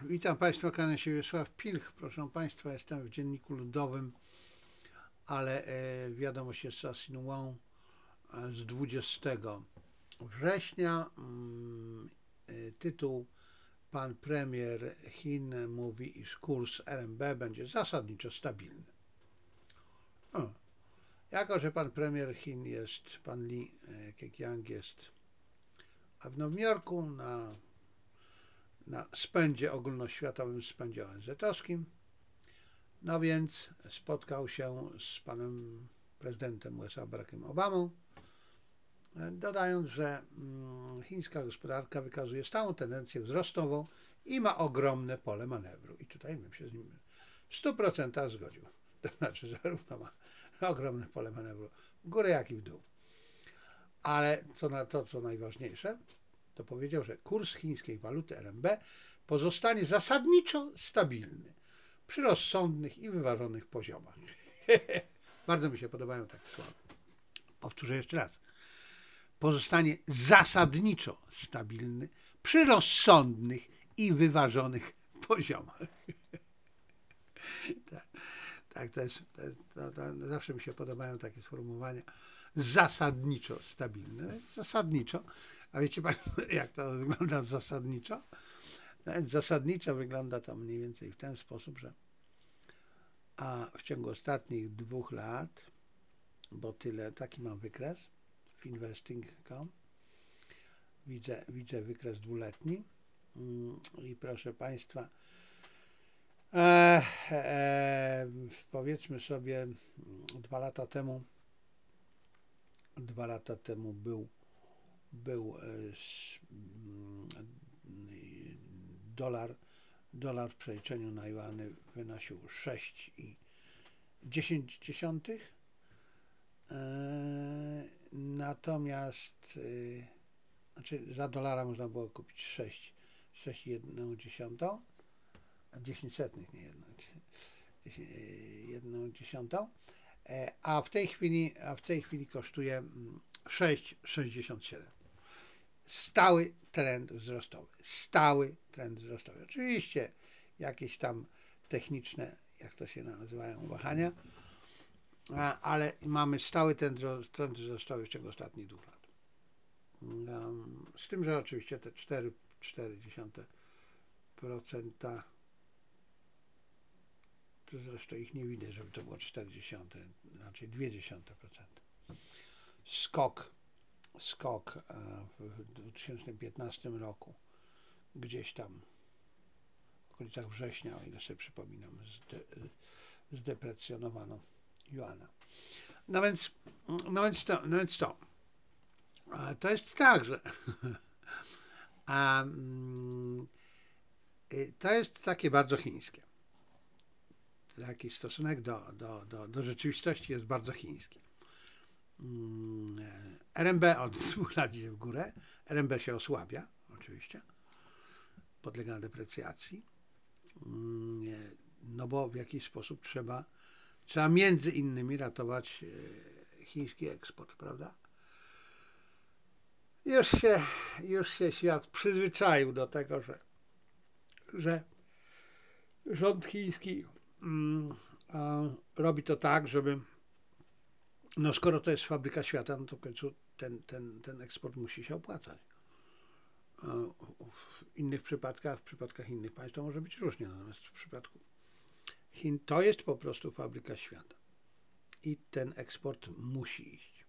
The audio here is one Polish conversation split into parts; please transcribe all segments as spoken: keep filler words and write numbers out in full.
Witam Państwa, kłania się Wiesław Pilch. Proszę Państwa, jestem w Dzienniku Ludowym, ale e, wiadomość jest z Asinouan z dwudziestego września. Mm, e, tytuł: Pan premier Chin mówi, iż kurs R M B będzie zasadniczo stabilny. O, jako że pan premier Chin jest, pan Li Keqiang jest a w Nowym Jorku na, na spędzie ogólnoświatowym, spędzie O N Z-owskim, no więc spotkał się z panem prezydentem U S A Barackiem Obamą, dodając, że chińska gospodarka wykazuje stałą tendencję wzrostową i ma ogromne pole manewru. I tutaj bym się z nim w stu procentach zgodził. To znaczy, że zarówno ma ogromne pole manewru w górę, jak i w dół. Ale co na to, co najważniejsze, to powiedział, że kurs chińskiej waluty R M B pozostanie zasadniczo stabilny przy rozsądnych i wyważonych poziomach. Bardzo mi się podobają takie słowa. Powtórzę jeszcze raz. Pozostanie zasadniczo stabilny przy rozsądnych i wyważonych poziomach. tak, tak, to jest, to jest to, to zawsze mi się podobają takie sformułowania. Zasadniczo stabilny. Zasadniczo. A wiecie Państwo, jak to wygląda zasadniczo? Nawet zasadniczo wygląda to mniej więcej w ten sposób, że a w ciągu ostatnich dwóch lat, bo tyle, taki mam wykres w investing kropka com, widzę, widzę wykres dwuletni i proszę Państwa, e, e, powiedzmy sobie dwa lata temu, dwa lata temu był, był e, dolar, dolar w przeliczeniu na juany wynosił sześć i dziesięć dziesiątych. Natomiast znaczy za dolara można było kupić sześć, sześć i jedną dziesiątą, a dziesięć setnych, nie jedną, jedną dziesiątą, a w tej chwili, a w tej chwili kosztuje sześć sześćdziesiąt siedem. Stały trend wzrostowy, stały trend wzrostowy. Oczywiście jakieś tam techniczne, jak to się nazywają, wahania, ale mamy stały trend, trend wzrostowy w ciągu ostatnich dwóch lat. Z tym, że oczywiście te cztery przecinek cztery procent, to zresztą ich nie widać, żeby to było czterdzieści, znaczy zero przecinek dwa procent. Skok, skok w dwa tysiące piętnastym roku, gdzieś tam w okolicach września, o ile sobie przypominam, zde, zdeprecjonowano juana. No więc, no więc to, no więc to. To jest tak, że a, to jest takie bardzo chińskie. Taki stosunek do, do, do, do rzeczywistości jest bardzo chiński. R M B od dwóch lat idzie w górę. R M B się osłabia, oczywiście. Podlega deprecjacji. No bo w jakiś sposób trzeba, trzeba między innymi ratować chiński eksport, prawda? Już się, już się świat przyzwyczaił do tego, że, że rząd chiński mm, a, robi to tak, żeby, no skoro to jest fabryka świata, no to w końcu ten, ten, ten eksport musi się opłacać. A w innych przypadkach, w przypadkach innych państw to może być różnie, natomiast w przypadku Chin to jest po prostu fabryka świata i ten eksport musi iść.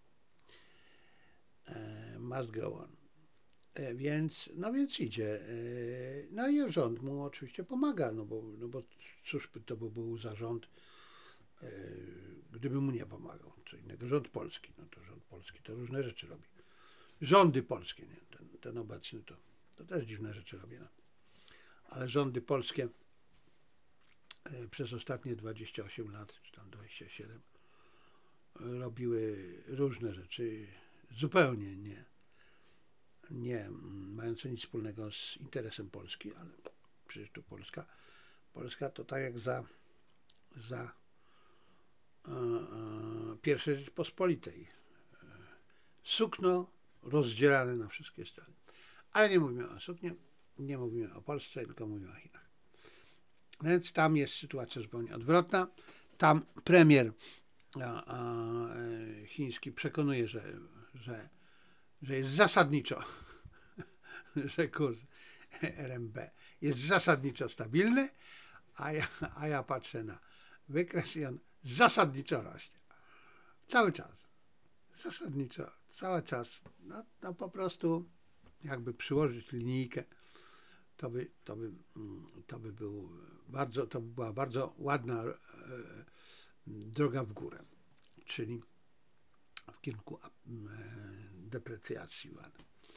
E, must go on. E, więc, no więc idzie. E, no i rząd mu oczywiście pomaga, no bo, no bo cóż by to by był za rząd, e, gdyby mu nie pomagał. Co innego, rząd polski, no to rząd polski to różne rzeczy robi. Rządy polskie, nie? Ten, ten obecny to, to też dziwne rzeczy robi, no. Ale rządy polskie e, przez ostatnie dwadzieścia osiem lat, czy tam dwadzieścia siedem, robiły różne rzeczy zupełnie nie, nie mające nic wspólnego z interesem Polski, ale przecież tu Polska, Polska to tak jak za, za e, e, pierwszej Rzeczpospolitej. Sukno rozdzierane na wszystkie strony. Ale nie mówimy o suknie, nie mówimy o Polsce, tylko mówimy o Chinach. Więc tam jest sytuacja zupełnie odwrotna. Tam premier a, a, e, chiński przekonuje, że, że, że jest zasadniczo, że kurs R M B jest zasadniczo stabilny, a ja, a ja patrzę na wykres i on zasadniczo rośnie. Cały czas. Zasadniczo. Cały czas. No, no po prostu jakby przyłożyć linijkę, to by, to by, mm, to by był bardzo, to by była bardzo ładna e, droga w górę, czyli w kierunku e, deprecjacji yuan.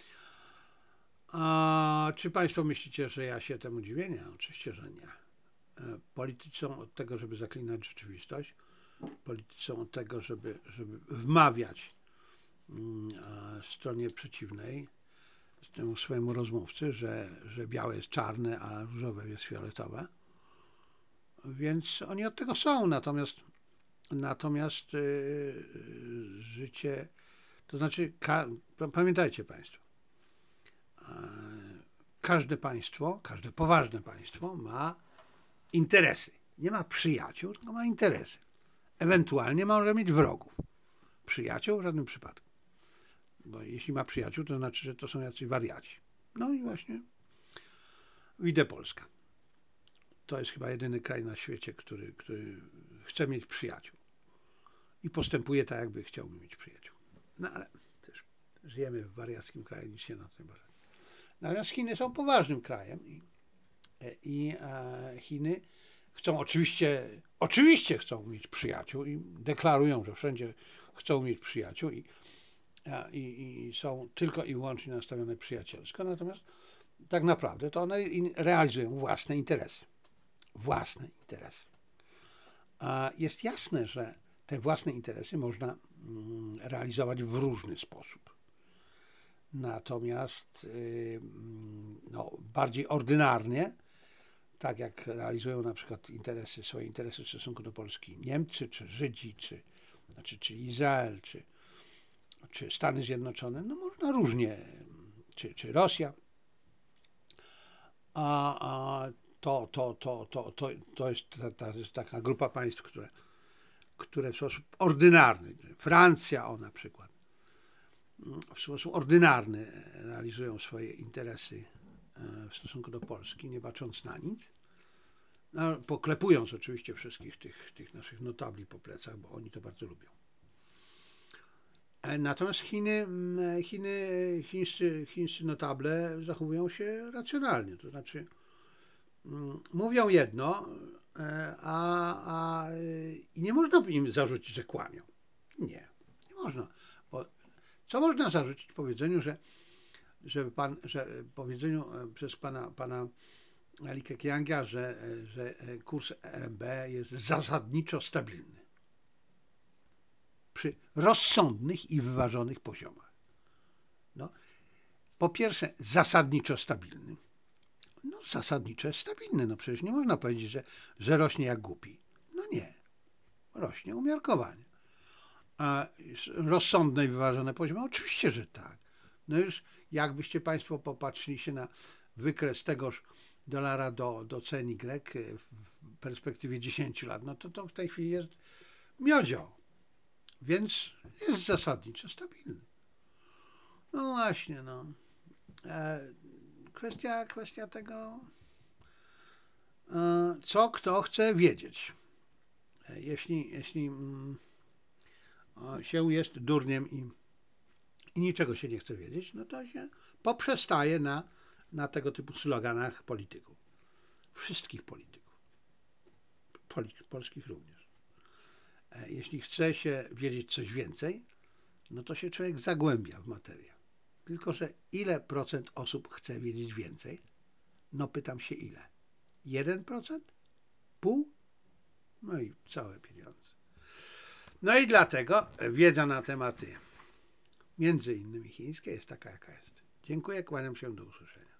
A czy Państwo myślicie, że ja się temu dziwię? Nie, oczywiście, że nie. E, Politycy są od tego, żeby zaklinać rzeczywistość. Politycy są od tego, żeby, żeby wmawiać mm, stronie przeciwnej, temu swojemu rozmówcy, że, że białe jest czarne, a różowe jest fioletowe. Więc oni od tego są, natomiast natomiast yy, życie, to znaczy, ka, pamiętajcie Państwo, yy, każde państwo, każde poważne państwo ma interesy. Nie ma przyjaciół, tylko ma interesy. Ewentualnie może mieć wrogów. Przyjaciół w żadnym przypadku. Bo jeśli ma przyjaciół, to znaczy, że to są jacyś wariaci. No i właśnie widzę Polska. To jest chyba jedyny kraj na świecie, który, który chce mieć przyjaciół. I postępuje tak, jakby chciał mieć przyjaciół. No ale też żyjemy w wariackim kraju, nic się na tym bawi. Natomiast Chiny są poważnym krajem i, i e, Chiny chcą oczywiście, oczywiście chcą mieć przyjaciół i deklarują, że wszędzie chcą mieć przyjaciół i, a, i, i są tylko i wyłącznie nastawione przyjacielsko, natomiast tak naprawdę to one realizują własne interesy. Własne interesy. A jest jasne, że te własne interesy można mm, realizować w różny sposób. Natomiast yy, no, bardziej ordynarnie, tak jak realizują na przykład interesy, swoje interesy w stosunku do Polski Niemcy, czy Żydzi, czy, znaczy, czy Izrael, czy, czy Stany Zjednoczone, no można różnie, czy, czy Rosja. A, a to, to, to, to, to, to, jest, ta, ta jest taka grupa państw, które, które w sposób ordynarny, Francja o na przykład, w sposób ordynarny realizują swoje interesy w stosunku do Polski, nie bacząc na nic, no, poklepując oczywiście wszystkich tych, tych naszych notabli po plecach, bo oni to bardzo lubią. Natomiast Chiny, Chiny chińscy, chińscy notable zachowują się racjonalnie, to znaczy mówią jedno, a, a i nie można im zarzucić, że kłamią. Nie, nie można. Bo co można zarzucić powiedzeniu, że, że, pan, że powiedzeniu przez pana, pana Li Keqianga, że, że kurs R M B jest zasadniczo stabilny przy rozsądnych i wyważonych poziomach. No, po pierwsze, zasadniczo stabilny. No, zasadniczo jest stabilny. No przecież nie można powiedzieć, że, że rośnie jak głupi. No nie. Rośnie umiarkowanie. A rozsądne i wyważone poziomy? Oczywiście, że tak. No już jakbyście Państwo popatrzyli się na wykres tegoż dolara do, do cen Y w perspektywie dziesięciu lat, no to to w tej chwili jest miodzio. Więc jest zasadniczo stabilny. No właśnie, no. E, kwestia, kwestia tego, e, co kto chce wiedzieć. E, jeśli jeśli mm, o, się jest durniem i, i niczego się nie chce wiedzieć, no to się poprzestaje na, na tego typu sloganach polityków. Wszystkich polityków. Pol, polskich również. E, jeśli chce się wiedzieć coś więcej, no to się człowiek zagłębia w materię. Tylko że ile procent osób chce wiedzieć więcej? No pytam się ile? Jeden procent? Pół? No i całe pieniądze. No i dlatego wiedza na tematy między innymi chińskie jest taka, jaka jest. Dziękuję, kłaniam się, do usłyszenia.